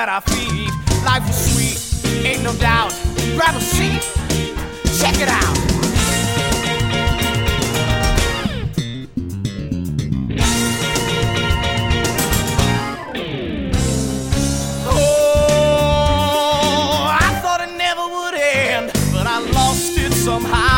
that I feed. Life is sweet, ain't no doubt. Grab a seat, check it out. Oh, I thought it never would end, but I lost it somehow.